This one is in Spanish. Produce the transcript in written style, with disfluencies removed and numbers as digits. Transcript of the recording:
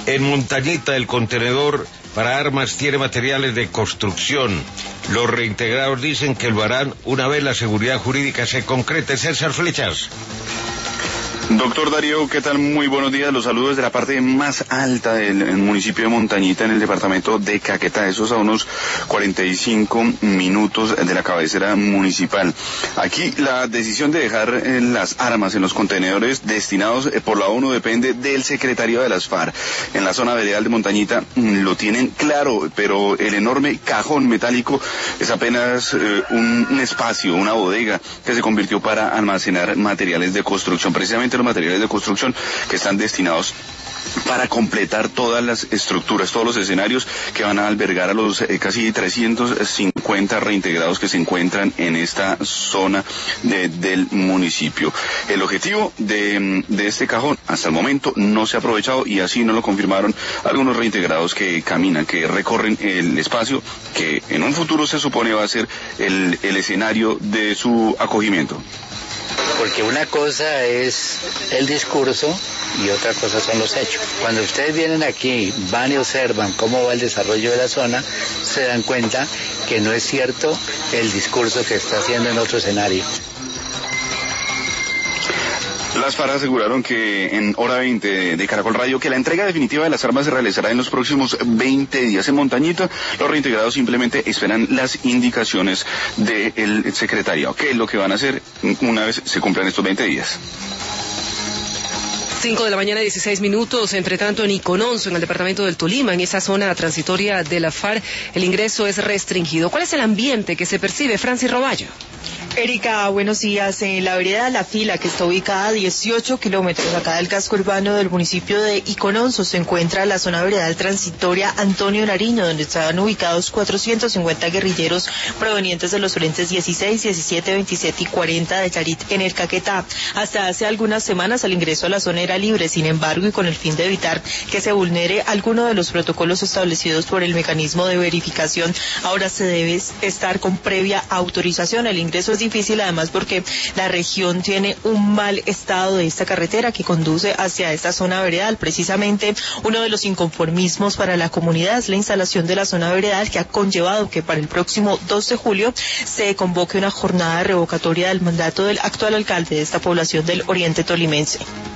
En Montañita, el contenedor para armas tiene materiales de construcción. Los reintegrados dicen que lo harán una vez la seguridad jurídica se concrete. César Flechas. Doctor Darío, ¿qué tal? Muy buenos días. Los saludos desde la parte más alta del municipio de Montañita, en el departamento de Caquetá. Eso es a unos 45 minutos de la cabecera municipal. Aquí la decisión de dejar las armas en los contenedores destinados por la ONU depende del secretario de las FARC. En la zona veredal de Montañita lo tienen claro, pero el enorme cajón metálico es apenas un espacio, una bodega que se convirtió para almacenar materiales de construcción. Precisamente los materiales de construcción que están destinados para completar todas las estructuras, todos los escenarios que van a albergar a los casi 350 reintegrados que se encuentran en esta zona del municipio. El objetivo de este cajón hasta el momento no se ha aprovechado, y así nos lo confirmaron algunos reintegrados que caminan, que recorren el espacio que en un futuro se supone va a ser el escenario de su acogimiento. Porque una cosa es el discurso y otra cosa son los hechos. Cuando ustedes vienen aquí, van y observan cómo va el desarrollo de la zona, se dan cuenta que no es cierto el discurso que está haciendo en otro escenario. Las FARC aseguraron que en hora 20 de Caracol Radio que la entrega definitiva de las armas se realizará en los próximos 20 días. En Montañita, los reintegrados simplemente esperan las indicaciones del secretariado. ¿Qué es lo que van a hacer una vez se cumplan estos 20 días? 5 de la mañana, 16 minutos. Entre tanto, en Icononso, en el departamento del Tolima, en esa zona transitoria de la FARC, el ingreso es restringido. ¿Cuál es el ambiente que se percibe? Francis Roballo. Erika, buenos días. En la vereda La Fila, que está ubicada a 18 kilómetros acá del casco urbano del municipio de Icononso, se encuentra la zona veredal transitoria Antonio Nariño, donde estaban ubicados 450 guerrilleros provenientes de los frentes 16, 17, 27 y 40 de Charit en el Caquetá. Hasta hace algunas semanas el ingreso a la zona era libre, sin embargo, y con el fin de evitar que se vulnere alguno de los protocolos establecidos por el mecanismo de verificación, ahora se debe estar con previa autorización. El ingreso es difícil, además, porque la región tiene un mal estado de esta carretera que conduce hacia esta zona veredal. Precisamente uno de los inconformismos para la comunidad es la instalación de la zona veredal, que ha conllevado que para el próximo 2 de julio se convoque una jornada revocatoria del mandato del actual alcalde de esta población del oriente tolimense.